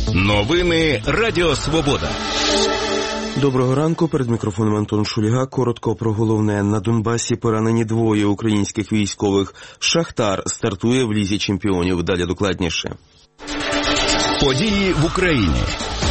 Новини Радіо Свобода. Доброго ранку. Перед мікрофоном Антон Шульга. Коротко про головне. На Донбасі поранені двоє українських військових. Шахтар стартує в Лізі чемпіонів. Далі докладніше. Події в Україні.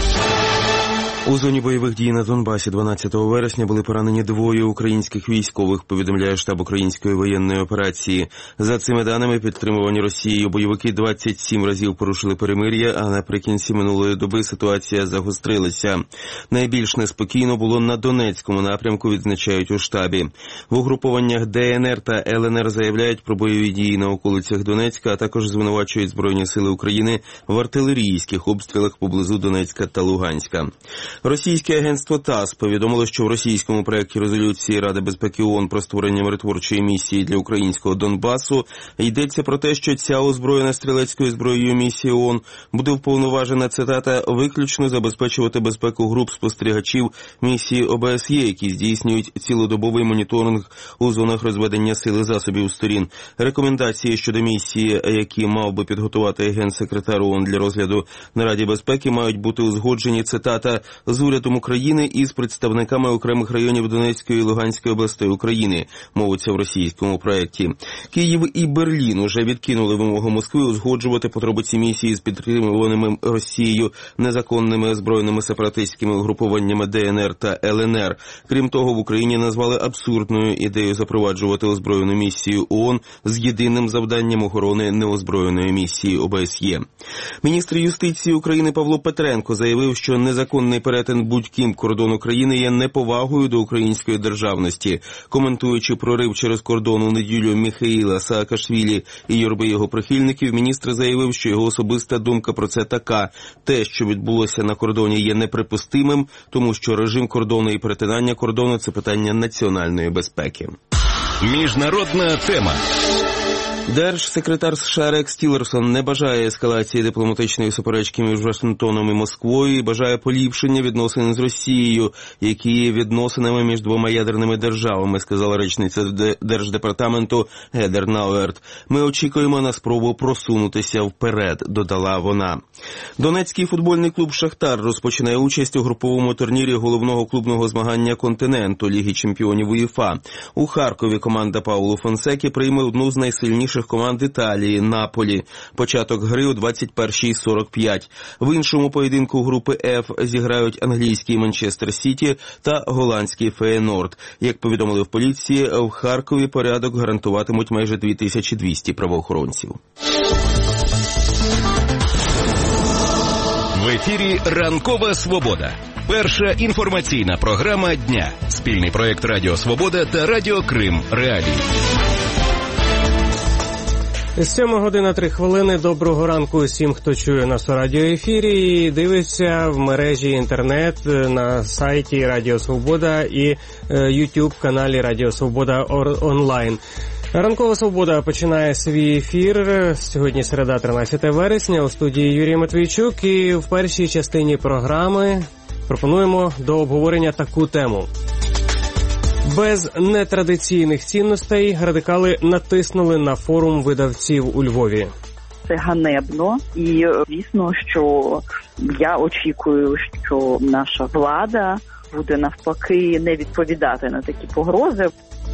У зоні бойових дій на Донбасі 12 вересня були поранені двоє українських військових, повідомляє штаб української воєнної операції. За цими даними, підтримувані Росією бойовики 27 разів порушили перемир'я, а наприкінці минулої доби ситуація загострилася. Найбільш неспокійно було на Донецькому напрямку, відзначають у штабі. В угрупованнях ДНР та ЛНР заявляють про бойові дії на околицях Донецька, а також звинувачують Збройні сили України в артилерійських обстрілах поблизу Донецька та Луганська. Російське агентство ТАСС повідомило, що в російському проєкті резолюції Ради безпеки ООН про створення миротворчої місії для українського Донбасу йдеться про те, що ця озброєна стрілецькою зброєю місія ООН буде вповноважена, цитата, виключно забезпечувати безпеку груп спостерігачів місії ОБСЄ, які здійснюють цілодобовий моніторинг у зонах розведення сил і засобів сторін. Рекомендації щодо місії, які мав би підготувати генсекретар ООН для розгляду на Раді безпеки, мають бути узгоджені, цитата, з урядом України і з представниками окремих районів Донецької і Луганської областей України, мовиться в російському проєкті. Київ і Берлін уже відкинули вимогу Москви узгоджувати подробиці місії з підтримуваними Росією незаконними збройними сепаратистськими угрупованнями ДНР та ЛНР. Крім того, в Україні назвали абсурдною ідею запроваджувати озброєну місію ООН з єдиним завданням охорони неозброєної місії ОБСЄ. Міністр юстиції України Павло Петренко заявив, що незаконний перетин будь-ким кордону країни є неповагою до української державності. Коментуючи прорив через кордон у неділю Міхеїла Саакашвілі і юрби його прихильників, міністр заявив, що його особиста думка про це така. Те, що відбулося на кордоні, є неприпустимим, тому що режим кордону і перетинання кордону – це питання національної безпеки. Міжнародна тема. Держсекретар США Рекс Тілерсон не бажає ескалації дипломатичної суперечки між Вашингтоном і Москвою і бажає поліпшення відносин з Росією, які є відносинами між двома ядерними державами, сказала речниця Держдепартаменту Гедер Науерт. Ми очікуємо на спробу просунутися вперед, додала вона. Донецький футбольний клуб «Шахтар» розпочинає участь у груповому турнірі головного клубного змагання континенту Ліги чемпіонів УЄФА. У Харкові команда Пауло Фонсекі прийме одну з найсильніших команд Італії – Наполі. Початок гри о 21:45. В іншому поєдинку групи Ф зіграють англійський Манчестер Сіті та голландський Феєнорд. Як повідомили в поліції, в Харкові порядок гарантуватимуть майже 2200 правоохоронців. В ефірі «Ранкова Свобода». Перша інформаційна програма дня. Спільний проєкт Радіо Свобода та Радіо Крим Реалії. 7:03. Доброго ранку усім, хто чує нас у радіоефірі і дивиться в мережі інтернет на сайті Радіо Свобода і YouTube-каналі Радіо Свобода онлайн. Ранкова Свобода починає свій ефір. Сьогодні середа, 13 вересня. У студії Юрій Матвійчук. І в першій частині програми пропонуємо до обговорення таку тему. Без нетрадиційних цінностей радикали натиснули на форум видавців у Львові. Це ганебно і, звісно, що я очікую, що наша влада буде навпаки не відповідати на такі погрози.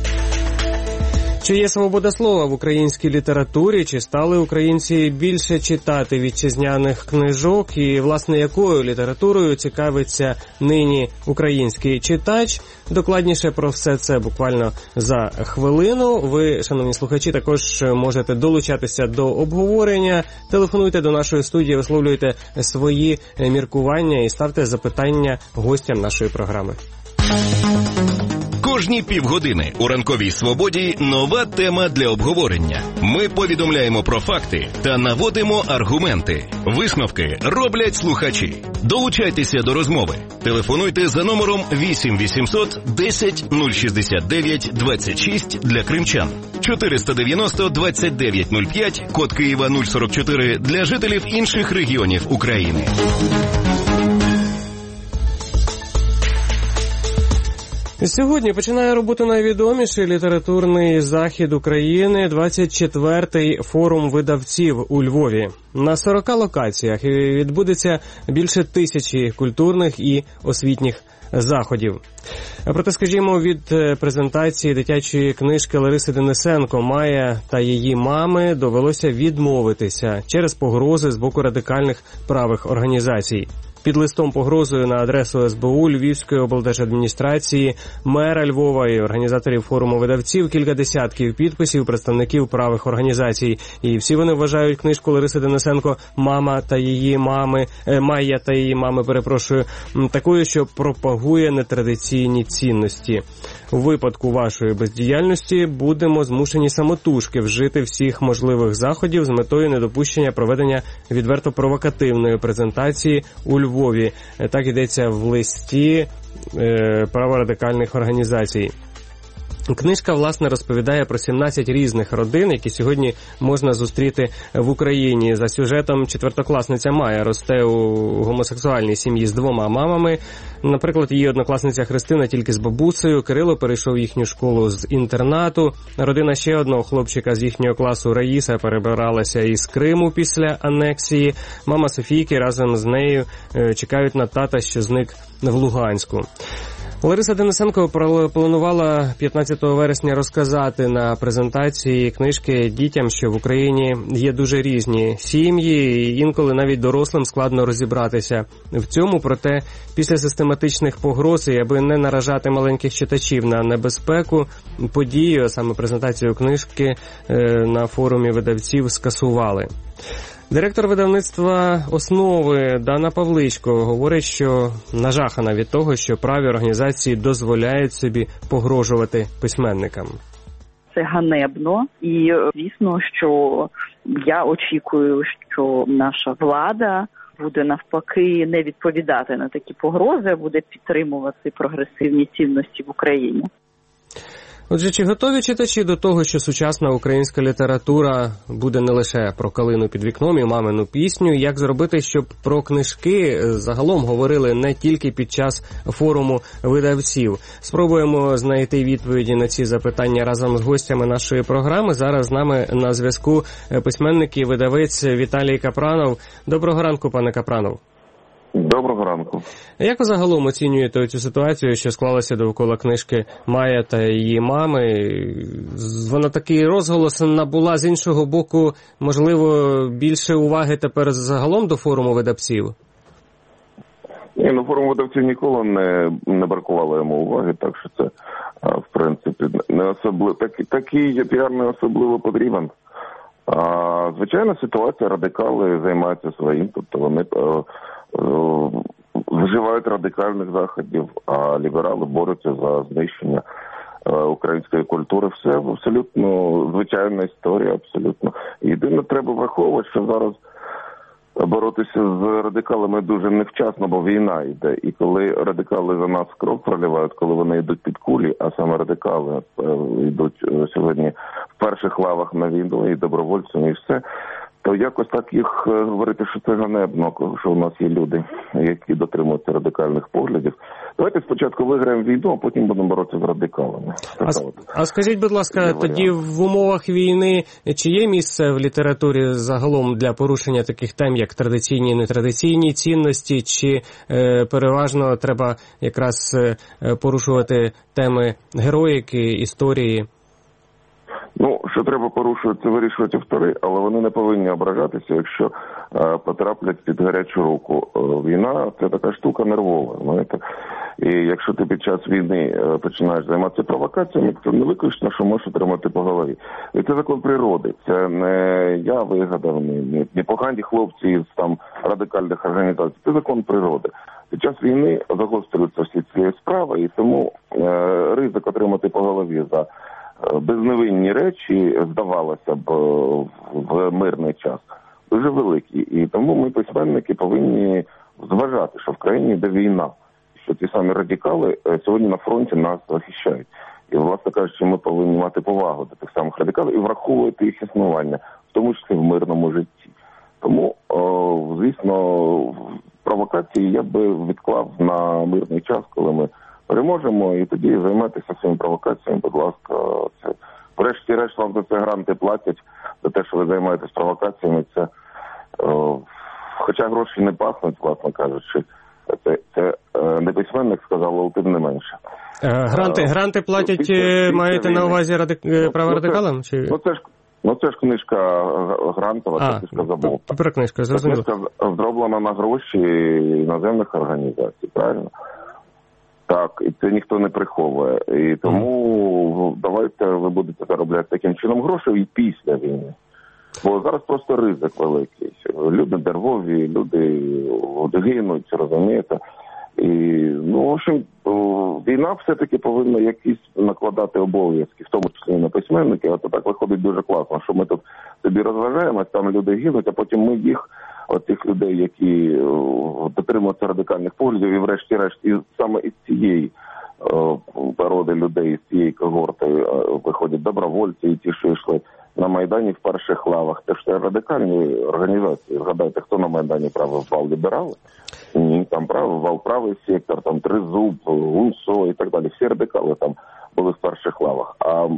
Чи є свобода слова в українській літературі? Чи стали українці більше читати вітчизняних книжок? І, власне, якою літературою цікавиться нині український читач? Докладніше про все це буквально за хвилину. Ви, шановні слухачі, також можете долучатися до обговорення. Телефонуйте до нашої студії, висловлюйте свої міркування і ставте запитання гостям нашої програми. Кожні півгодини у «Ранковій Свободі» нова тема для обговорення. Ми повідомляємо про факти та наводимо аргументи. Висновки роблять слухачі. Долучайтеся до розмови. Телефонуйте за номером 8 800 10 069 26 для кримчан. 490 29 05, код Києва 044 для жителів інших регіонів України. Сьогодні починає роботу найвідоміший літературний захід України – 24-й форум видавців у Львові. На 40 локаціях відбудеться більше 1000 культурних і освітніх заходів. Проте, скажімо, від презентації дитячої книжки Лариси Денисенко «Майя та її мами» довелося відмовитися через погрози з боку радикальних правих організацій. Під листом погрозою на адресу СБУ, Львівської облдержадміністрації, мера Львова і організаторів форуму видавців кілька десятків підписів представників правих організацій. І всі вони вважають книжку Лариси Денисенко «Майя та її мами», такою, що пропагує нетрадиційні цінності. У випадку вашої бездіяльності будемо змушені самотужки вжити всіх можливих заходів з метою недопущення проведення відверто провокативної презентації у Львові. Так йдеться в листі праворадикальних організацій. Книжка, власне, розповідає про 17 різних родин, які сьогодні можна зустріти в Україні. За сюжетом четвертокласниця Майя росте у гомосексуальній сім'ї з 2 мамами. Наприклад, її однокласниця Христина тільки з бабусею. Кирило перейшов їхню школу з інтернату. Родина ще одного хлопчика з їхнього класу Раїса перебиралася із Криму після анексії. Мама Софійки разом з нею чекають на тата, що зник в Луганську. Лариса Денисенко планувала 15 вересня розказати на презентації книжки дітям, що в Україні є дуже різні сім'ї, і інколи навіть дорослим складно розібратися в цьому. Проте після систематичних погроз, і аби не наражати маленьких читачів на небезпеку, подію, саме презентацію книжки на форумі видавців скасували. Директор видавництва «Основи» Дана Павличко говорить, що нажахана від того, що праві організації дозволяють собі погрожувати письменникам. Це ганебно і, звісно, що я очікую, що наша влада буде навпаки не відповідати на такі погрози, а буде підтримувати прогресивні цінності в Україні. Отже, чи готові читачі до того, що сучасна українська література буде не лише про калину під вікном і мамину пісню, як зробити, щоб про книжки загалом говорили не тільки під час форуму видавців? Спробуємо знайти відповіді на ці запитання разом з гостями нашої програми. Зараз з нами на зв'язку письменник і видавець Віталій Капранов. Доброго ранку, пане Капранов. Доброго ранку. Як ви загалом оцінюєте цю ситуацію, що склалася довкола книжки «Майя та її мами»? Вона такий розголос набула, з іншого боку, можливо, більше уваги тепер загалом до форуму видавців? Ні, форум видавців ніколи не бракувало йому уваги, так що це, в принципі, не особливо, такий піар не особливо потрібен. Звичайно, ситуація, радикали займаються своїм, тобто вони вживають радикальних заходів, а ліберали борються за знищення української культури. Все абсолютно звичайна історія, абсолютно. Єдине, треба враховувати, що зараз боротися з радикалами дуже невчасно, бо війна йде. І коли радикали за нас кров проливають, коли вони йдуть під кулі, а саме радикали йдуть сьогодні в перших лавах на війну, і добровольцями, і все, то якось так їх говорити, що це ганебно, що у нас є люди, які дотримуються радикальних поглядів. Давайте спочатку виграємо війну, а потім будемо боротися з радикалами. А скажіть, будь ласка, тоді в умовах війни, чи є місце в літературі загалом для порушення таких тем, як традиційні і нетрадиційні цінності, чи переважно треба якраз порушувати теми героїки, історії? Що треба порушувати, це вирішують автори, але вони не повинні ображатися, якщо потраплять під гарячу руку. Війна – це така штука нервова, знаєте. І якщо ти під час війни починаєш займатися провокаціями, то не виключно, що можеш отримати по голові. І це закон природи. Це не я вигадав, не погані хлопці із там радикальних організацій. Це закон природи. Під час війни загострюються всі ці справи, і тому ризик отримати по голові за безневинні речі, здавалося б, в мирний час, дуже великі. І тому ми, письменники, повинні зважати, що в країні йде війна, що ті самі радикали сьогодні на фронті нас захищають. І, власне кажучи, ми повинні мати повагу до тих самих радикалів і враховувати їх існування, в тому числі в мирному житті. Тому, звісно, провокації я би відклав на мирний час, коли ми переможемо, і тоді займайтеся своїми провокаціями, будь ласка. Це, врешті-решт, вам за це гранти платять, за те, що ви займаєтесь провокаціями. Це, хоча гроші не пахнуть, власне кажучи, це не письменник сказав, але тим не менше. Гранти платять, маєте на увазі праворадикалам? Це ж книжка грантова, це книжка Заболта. Про книжку, зрозуміло. Книжка зроблена на гроші іноземних організацій, правильно? Так, і це ніхто не приховує. І тому давайте ви будете заробляти таким чином гроші і після війни. Бо зараз просто ризик великий. Люди нервові, люди гинуть, розумієте. І, в общем, війна все-таки повинна якісь накладати обов'язки, в тому числі і на письменників. А то так виходить дуже класно, що ми тут собі розважаємось, там люди гинуть, а потім ми їх, тих людей, які дотримуються радикальних поглядів, і врешті-решт, і саме із цієї породи людей, з цієї когорти виходять добровольці і ті, що йшли на Майдані в перших лавах. Це ж радикальні організації. Згадайте, хто на Майдані правив вал? Ліберали? Ні, там правив правий сектор, там Тризуб, Гунсо і так далі. Всі радикали там були в перших лавах.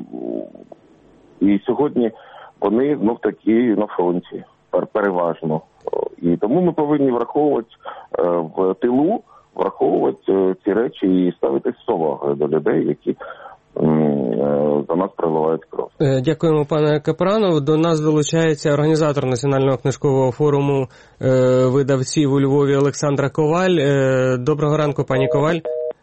І сьогодні вони такі на фронті, переважно. І тому ми повинні враховувати в тилу, враховувати ці речі і ставитись з повагою до людей, які за нас проливають кров. Дякуємо, пане Капранов. До нас долучається організатор Національного книжкового форуму видавців у Львові Олександра Коваль. Доброго ранку, пані Коваль.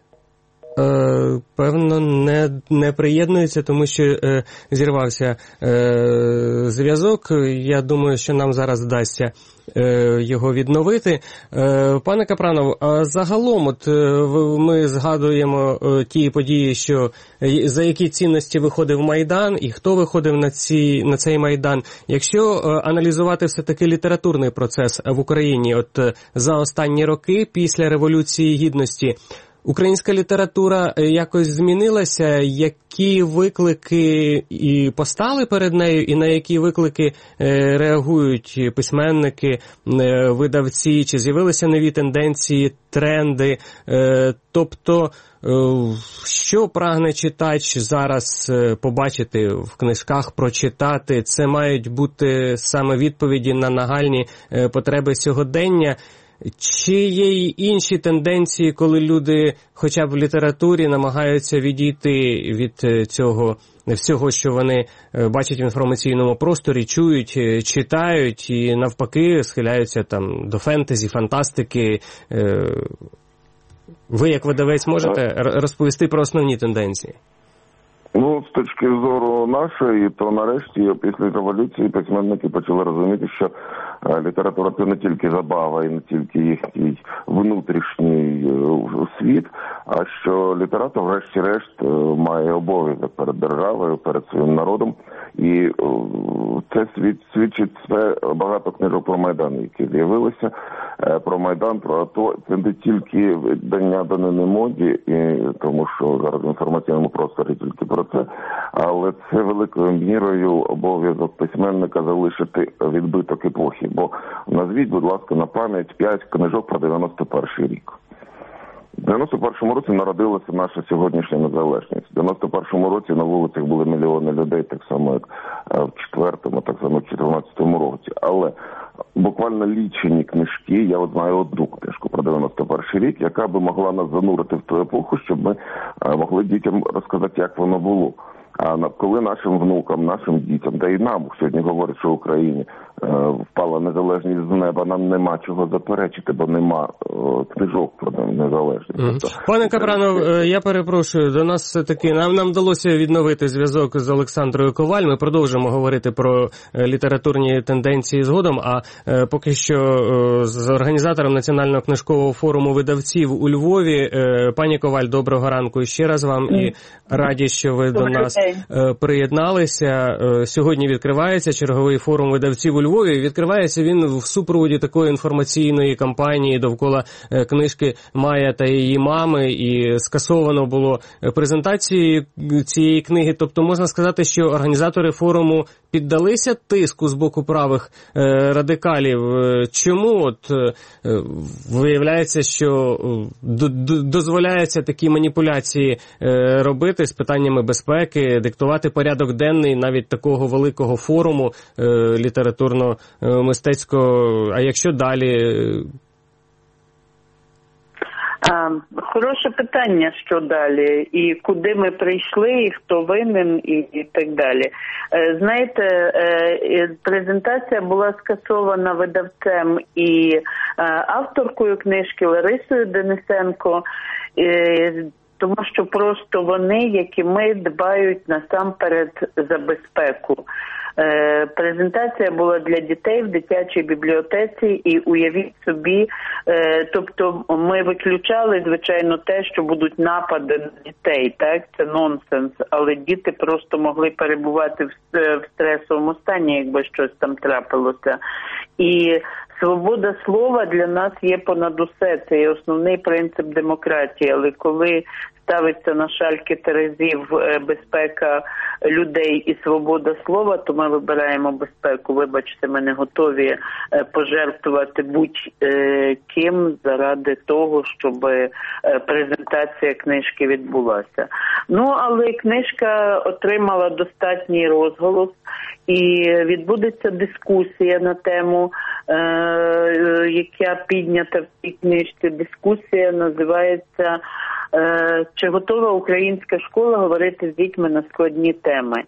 Певно, не приєднується, тому що зірвався зв'язок. Я думаю, що нам зараз вдасться його відновити. Пане Капранов, а загалом ми згадуємо ті події, що за які цінності виходив Майдан і хто виходив на цей Майдан. Якщо аналізувати все-таки літературний процес в Україні за останні роки після Революції Гідності, українська література якось змінилася? Які виклики і постали перед нею, і на які виклики реагують письменники, видавці? Чи з'явилися нові тенденції, тренди? Тобто, що прагне читач зараз побачити в книжках, прочитати? Це мають бути саме відповіді на нагальні потреби сьогодення? Чи є й інші тенденції, коли люди, хоча б в літературі, намагаються відійти від цього всього, що вони бачать в інформаційному просторі, чують, читають і навпаки схиляються там до фентезі, фантастики? Ви, як видавець, можете розповісти про основні тенденції? З точки зору нашої, то нарешті після революції письменники почали розуміти, що література – це не тільки забава і не тільки їхній внутрішній світ, а що літератор врешті-решт має обов'язок перед державою, перед своїм народом. І це свідчить все багато книжок про Майдан, які з'явилися. Про Майдан, про АТО. Це не тільки дання данини моді, тому що зараз в інформаційному просторі тільки про це, але це великою мірою обов'язок письменника залишити відбиток епохи. Бо назвіть, будь ласка, на пам'ять 5 книжок про 91-й рік. В 91-му році народилася наша сьогоднішня незалежність. В 91-му році на вулицях були мільйони людей, так само як в 4-му, так само в 14-му році. Але буквально лічені книжки, я знаю одну книжку про 91-й рік, яка би могла нас занурити в ту епоху, щоб ми могли дітям розказати, як воно було. А коли нашим внукам, нашим дітям, та й нам сьогодні говорять, що в Україні впала незалежність з неба, нам нема чого заперечити, бо нема книжок про незалежність. Пане Капранов, я перепрошую, до нас все-таки, нам вдалося відновити зв'язок з Олександрою Коваль, ми продовжимо говорити про літературні тенденції згодом, а поки що з організатором Національного книжкового форуму видавців у Львові. Пані Коваль, доброго ранку ще раз вам і раді, що ви до нас приєдналися. Сьогодні відкривається черговий форум видавців у Львові. Львові. Відкривається він в супроводі такої інформаційної кампанії довкола книжки «Майя та її мами», і скасовано було презентацію цієї книги. Тобто можна сказати, що організатори форуму піддалися тиску з боку правих радикалів. Чому виявляється, що дозволяється такі маніпуляції робити з питаннями безпеки, диктувати порядок денний навіть такого великого форуму літературно-мистецького, а якщо далі? Хороше питання, що далі, і куди ми прийшли, і хто винен, і так далі. Знаєте, презентація була скасована видавцем і авторкою книжки Ларисою Денисенко, тому що просто вони, як і ми, дбають насамперед за безпеку. Презентація була для дітей в дитячій бібліотеці, і уявіть собі, тобто ми виключали, звичайно, те, що будуть напади на дітей, так, це нонсенс, але діти просто могли перебувати в стресовому стані, якби щось там трапилося. І свобода слова для нас є понад усе, це є основний принцип демократії, але коли ставиться на шальки терезів безпека людей і свобода слова, то ми вибираємо безпеку. Вибачте, ми не готові пожертвувати будь-ким заради того, щоб презентація книжки відбулася. Ну, але книжка отримала достатній розголос, і відбудеться дискусія на тему, яка піднята в цій книжці. Дискусія називається «Чи готова українська школа говорити з дітьми на складні теми?».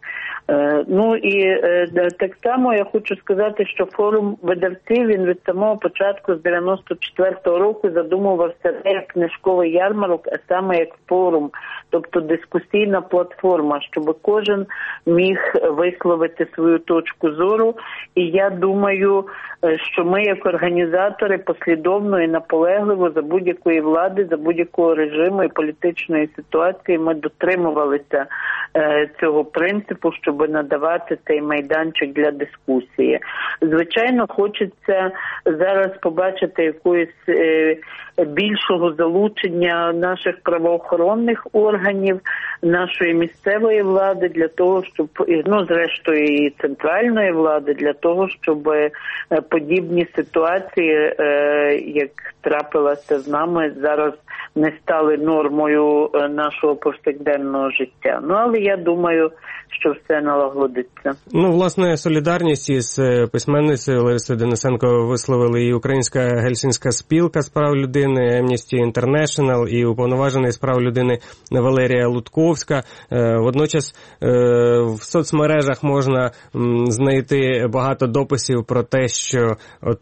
Ну і так само я хочу сказати, що форум видавців, він від самого початку з 94-го року задумувався не як книжковий ярмарок, а саме як форум, тобто дискусійна платформа, щоб кожен міг висловити свою точку зору. І я думаю, що ми як організатори послідовно і наполегливо за будь-якої влади, за будь-якого режиму і політичної ситуації ми дотримувалися цього принципу, щоб надавати цей майданчик для дискусії. Звичайно, хочеться зараз побачити якоїсь більшого залучення наших правоохоронних органів, нашої місцевої влади для того, щоб, ну, зрештою, і центральної влади, для того, щоб подібні ситуації, як трапилося з нами, зараз не стали нормою нашого повсякденного життя. Ну, але я думаю, що все налагодиться. Ну, власне, солідарність із письменницею Ларисою Денисенко висловили і Українська Гельсінська спілка з прав людини, Amnesty International і уповноважений з прав людини Валерія Лутковська. Водночас в соцмережах можна знайти багато дописів про те, що от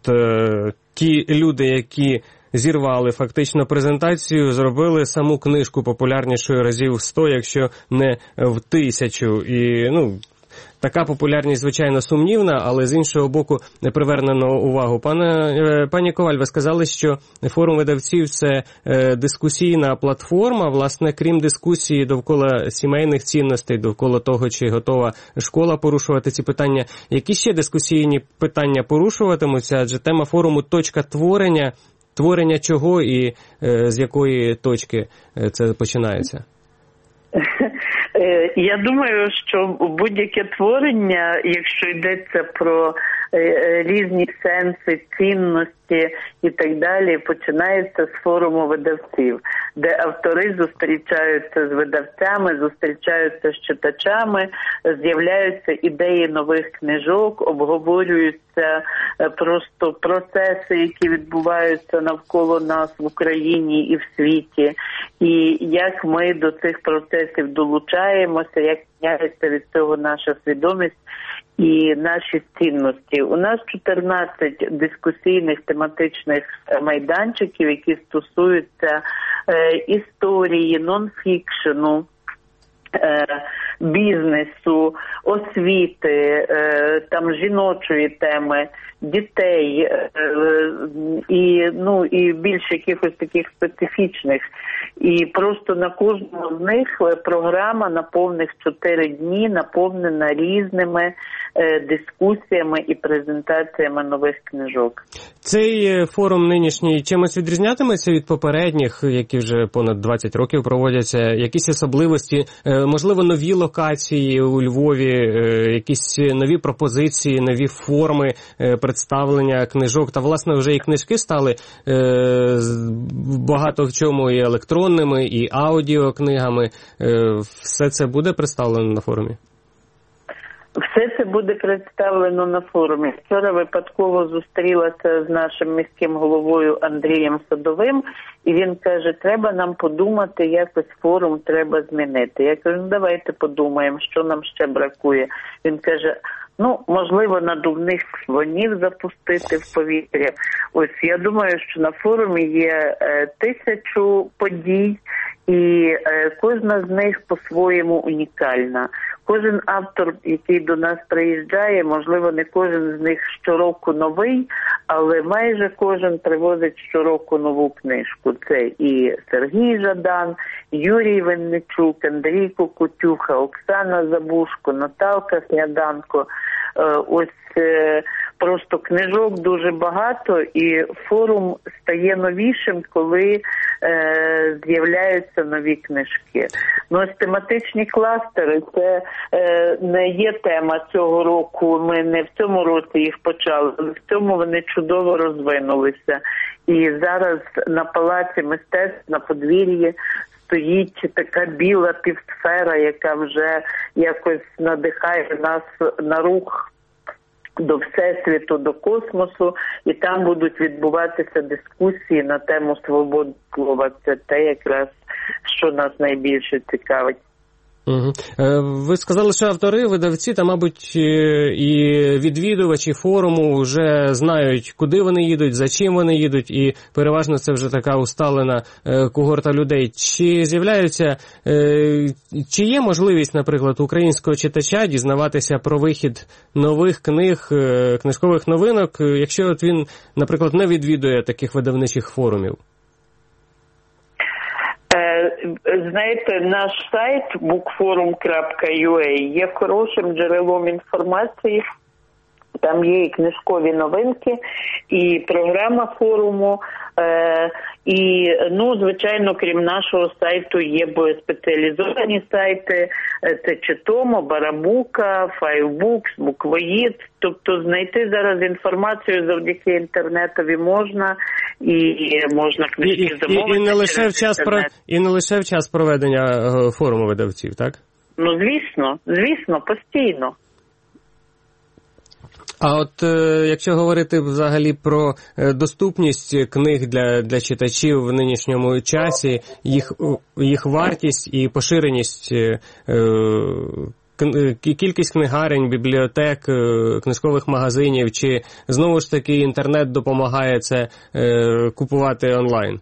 ті люди, які зірвали фактично презентацію, зробили саму книжку популярнішою разів в 100, якщо не в 1000. І, ну, така популярність, звичайно, сумнівна, але з іншого боку не привернено увагу. Пані Коваль, ви сказали, що форум видавців – це дискусійна платформа. Власне, крім дискусії довкола сімейних цінностей, довкола того, чи готова школа порушувати ці питання, які ще дискусійні питання порушуватимуться? Адже тема форуму «Точка творення». Творення чого і з якої точки це починається? Я думаю, що будь-яке творення, якщо йдеться про різні сенси, цінності і так далі, починається з форуму видавців, де автори зустрічаються з видавцями, зустрічаються з читачами, з'являються ідеї нових книжок, обговорюються просто процеси, які відбуваються навколо нас в Україні і в світі, і як ми до цих процесів долучаємося, як міняється від цього наша свідомість і наші цінності. У нас 14 дискусійних тематичних майданчиків, які стосуються історії, нонфікшену, бізнесу, освіти, там жіночої теми, дітей і більш якихось таких специфічних. І просто на кожному з них програма на повних 4 дні наповнена різними дискусіями і презентаціями нових книжок. Цей форум нинішній чимось відрізнятиметься від попередніх, які вже понад 20 років проводяться? Якісь особливості, можливо, нові локації у Львові, якісь нові пропозиції, нові форми представлення книжок? Та, власне, вже і книжки стали багато в чому і електронними, і аудіокнигами. Все це буде представлено на форумі? Все це буде представлено на форумі. Вчора випадково зустрілася з нашим міським головою Андрієм Садовим, і він каже, треба нам подумати, якось форум треба змінити. Я кажу, давайте подумаємо, що нам ще бракує. Він каже, можливо, надувних слонів запустити в повітря. Ось, я думаю, що на форумі є 1000 подій, і кожна з них по-своєму унікальна. Кожен автор, який до нас приїжджає, можливо, не кожен з них щороку новий, але майже кожен привозить щороку нову книжку. Це і Сергій Жадан, Юрій Винничук, Андрій Кокутюха, Оксана Забушко, Наталка Сняданко. Ось просто книжок дуже багато, і форум стає новішим, коли з'являються нові книжки. Ось тематичні кластери – це не є тема цього року. Ми не в цьому році їх почали, але в цьому вони чудово розвинулися. І зараз на Палаці мистецтв, на подвір'ї, стоїть така біла півсфера, яка вже якось надихає нас на рух до Всесвіту, до космосу, і там будуть відбуватися дискусії на тему свободи слова. Це те якраз, що нас найбільше цікавить. Угу. Ви сказали, що автори, видавці та, мабуть, і відвідувачі форуму вже знають, куди вони їдуть, за чим вони їдуть, і переважно це вже така усталена когорта людей. Чи з'являються, чи є можливість, наприклад, українського читача дізнаватися про вихід нових книг, книжкових новинок, якщо от він, наприклад, не відвідує таких видавничих форумів? Знаєте, наш сайт bookforum.ua є хорошим джерелом інформації. Там є і книжкові новинки, і програма форуму, і, звичайно, крім нашого сайту, є спеціалізовані сайти, це Читомо, Барабука, Файвбукс, Буквоїд. Тобто знайти зараз інформацію завдяки інтернетові можна, і можна книжки замовити. І не лише в час проведення форуму видавців, так? Звісно, постійно. А от якщо говорити взагалі про доступність книг для читачів в нинішньому часі, їх вартість і поширеність, кількість книгарень, бібліотек, книжкових магазинів, чи знову ж таки інтернет допомагає це купувати онлайн?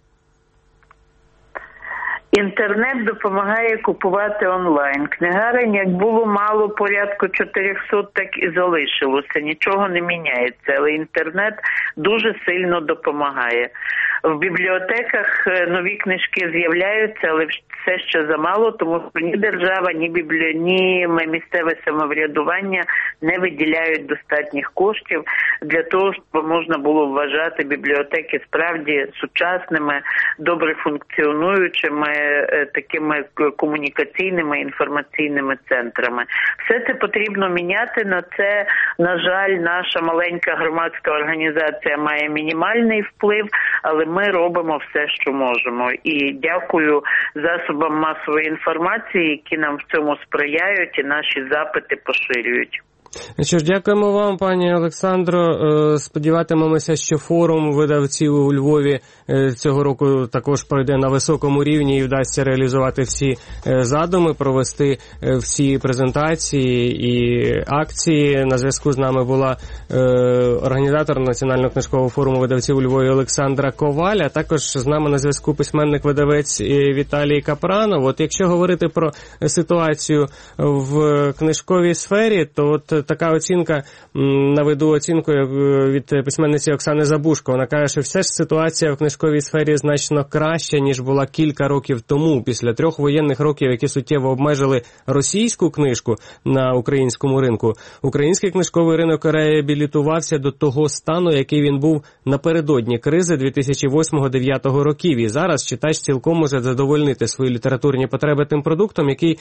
Інтернет допомагає купувати онлайн. Книгарень, як було мало, порядку 400, так і залишилося. Нічого не міняється, але інтернет дуже сильно допомагає. В бібліотеках нові книжки з'являються, але все ще замало, тому що ні держава, ні місцеве самоврядування не виділяють достатніх коштів для того, щоб можна було вважати бібліотеки справді сучасними, добре функціонуючими, такими комунікаційними, інформаційними центрами. Все це потрібно міняти. На це, на жаль, наша маленька громадська організація має мінімальний вплив, але ми робимо все, що можемо. І дякую засобам масової інформації, які нам в цьому сприяють і наші запити поширюють. Що ж, дякуємо вам, пані Олександро. Сподіватимемося, що форум видавців у Львові цього року також пройде на високому рівні і вдасться реалізувати всі задуми, провести всі презентації і акції. На зв'язку з нами була організатор Національного книжкового форуму видавців у Львові Олександра Коваль, а також з нами на зв'язку письменник-видавець Віталій Капранов. От якщо говорити про ситуацію в книжковій сфері, то от така оцінка, наведу оцінку від письменниці Оксани Забушко. Вона каже, що все ж ситуація в книжковій сфері значно краща, ніж була кілька років тому. Після 3 воєнних років, які суттєво обмежили російську книжку на українському ринку, український книжковий ринок реабілітувався до того стану, який він був напередодні кризи 2008-2009 років. І зараз читач цілком може задовольнити свої літературні потреби тим продуктом, який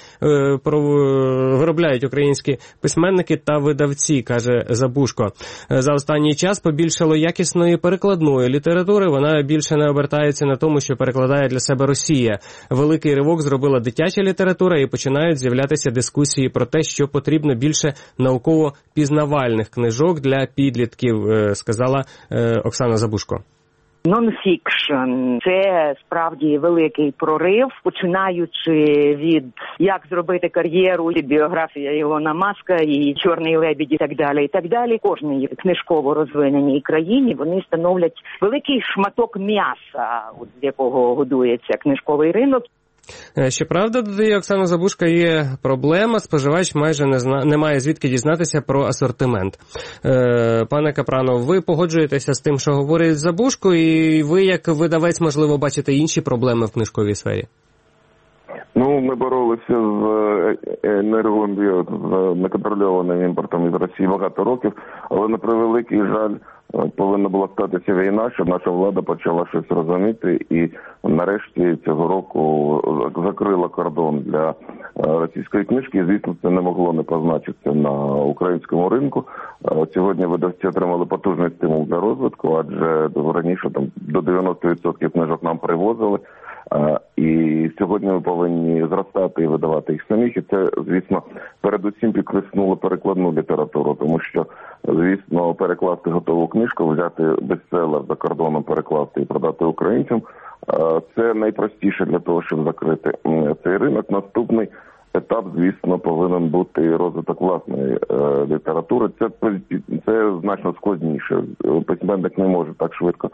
виробляють українські письменники та видавці, каже Забушко. За останній час побільшало якісної перекладної літератури, вона більше не обертається на тому, що перекладає для себе Росія. Великий ривок зробила дитяча література і починають з'являтися дискусії про те, що потрібно більше науково-пізнавальних книжок для підлітків, сказала Оксана Забушко. Нон-фікшн – це справді великий прорив, починаючи від «Як зробити кар'єру», біографія Ілона Маска і «Чорний лебідь» і так далі, і так далі. Кожній книжково розвиненій країні вони становлять великий шматок м'яса, з якого годується книжковий ринок. Щоправда, додає Оксана Забушка, є проблема, споживач майже не має звідки дізнатися про асортимент. Пане Капранов, ви погоджуєтеся з тим, що говорить Забушко, і ви, як видавець, можливо, бачите інші проблеми в книжковій сфері? Ну, ми боролися з неконтрольованим імпортом із Росії багато років, але на превеликий жаль повинна була статися війна, щоб наша влада почала щось розуміти і нарешті цього року закрила кордон для російської книжки. І, звісно, це не могло не позначитися на українському ринку. Сьогодні видавці отримали потужний стимул для розвитку, адже раніше там до 90% книжок нам привозили. І сьогодні ми повинні зростати і видавати їх самих. І це, звісно, передусім підкреснуло перекладну літературу, тому що, звісно, перекласти готову книжку, взяти бестселер за кордоном, перекласти і продати українцям – це найпростіше для того, щоб закрити цей ринок. Наступний етап, звісно, повинен бути розвиток власної літератури. Це значно складніше. Письменник не може так швидко.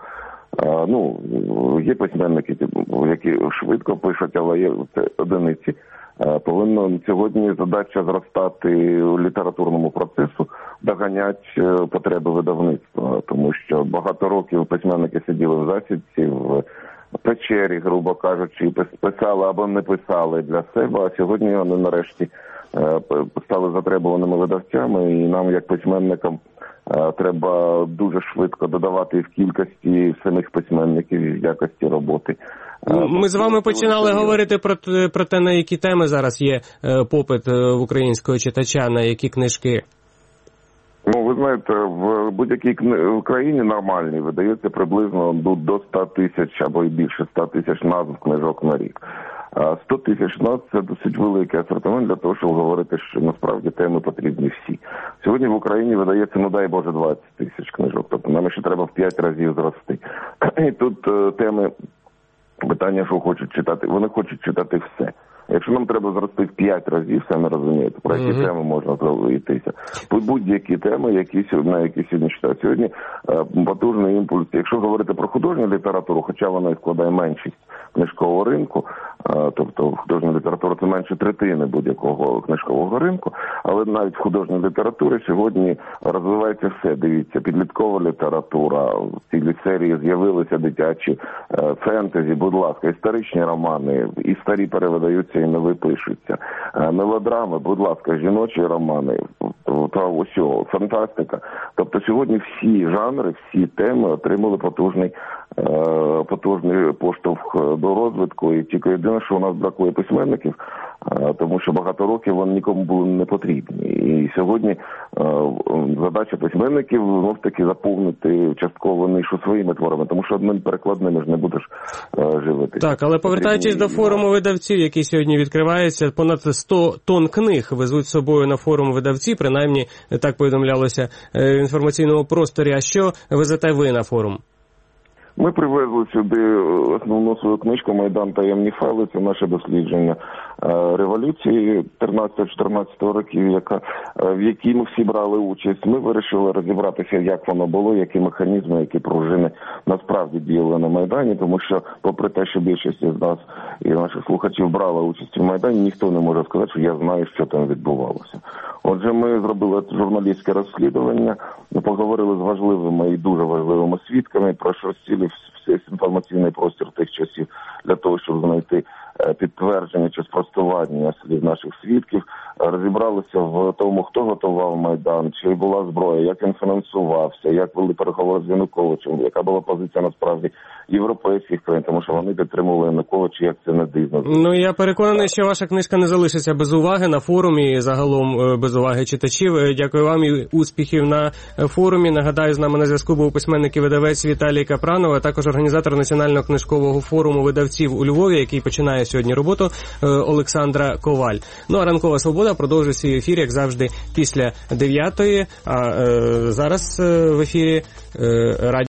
Є письменники, які швидко пишуть, але є це одиниці. Повинна сьогодні задача зростати у літературному процесу, доганять потреби видавництва, тому що багато років письменники сиділи в засідці, в печері, грубо кажучи, писали або не писали для себе, а сьогодні вони нарешті стали затребуваними видавцями, і нам, як письменникам, треба дуже швидко додавати в кількості самих письменників і в якості роботи. Ми з вами починали говорити про те, на які теми зараз є попит в українського читача, на які книжки. Ви знаєте, в будь-якій країні нормальній видається приблизно до 100 тисяч або й більше 100 тисяч назв книжок на рік. 100 тисяч назв – це досить великий асортимент для того, щоб говорити, що насправді теми потрібні всі. Сьогодні в Україні видається, дай Боже, 20 тисяч книжок. Тобто нам ще треба в 5 разів зрости. І тут теми, питання, що хочуть читати. Вони хочуть читати все. Якщо нам треба зрости в 5 разів, самі розумієте, про які теми можна йтися. Будь-які теми, на які сьогодні читають. Сьогодні потужний імпульс. Якщо говорити про художню літературу, хоча вона і складає меншість книжкового ринку, тобто художня література – це менше третини будь-якого книжкового ринку, але навіть в художній літературі сьогодні розвивається все. Дивіться, підліткова література, в цій серії з'явилися дитячі фентезі, будь ласка, історичні романи, і старі перевидаються, і нові пишуться. Мелодрами, будь ласка, жіночі романи, фантастика. Тобто сьогодні всі жанри, всі теми отримали потужний поштовх до розвитку. І тільки єдине, що у нас бракує письменників, тому що багато років вони нікому були не потрібні. І сьогодні задача письменників знов таки заповнити частково нишу своїми творами, тому що одним перекладними ж не будеш живити. Так, але повертаючись до форуму видавців, який сьогодні відкривається, понад 100 тонн книг везуть з собою на форум видавці, принаймні так повідомлялося в інформаційному просторі. А що везете ви на форум? Ми привезли сюди основну свою книжку «Майдан. Таємні файли». Це наше дослідження революції 13-14 років, в якій ми всі брали участь. Ми вирішили розібратися, як воно було, які механізми, які пружини насправді справді діяли на Майдані, тому що, попри те, що більшість з нас і наших слухачів брала участь в Майдані, ніхто не може сказати, що я знаю, що там відбувалося. Отже, ми зробили журналістське розслідування, поговорили з важливими і дуже важливими свідками, пройшли весь інформаційний простір тих часів для того, щоб знайти підтвердження чи спростування слів наших свідків, розібралися в тому, хто готував Майдан, чи була зброя, як він фінансувався, як вели переговори з Януковичем, яка була позиція насправді європейських країн, тому що вони підтримували Януковича, як це не дивно. Ну, я переконаний, що ваша книжка не залишиться без уваги на форумі і загалом без уваги читачів. Дякую вам і успіхів на форумі. Нагадаю, з нами на зв'язку був письменник і видавець Віталій Капранов, а також організатор Національного книжкового форуму видавців у Львові, який починає сьогодні роботу, Олександра Коваль. Ну, а Ранкова Свобода продовжує свій ефір, як завжди, після 9-ї, а зараз в ефірі радіо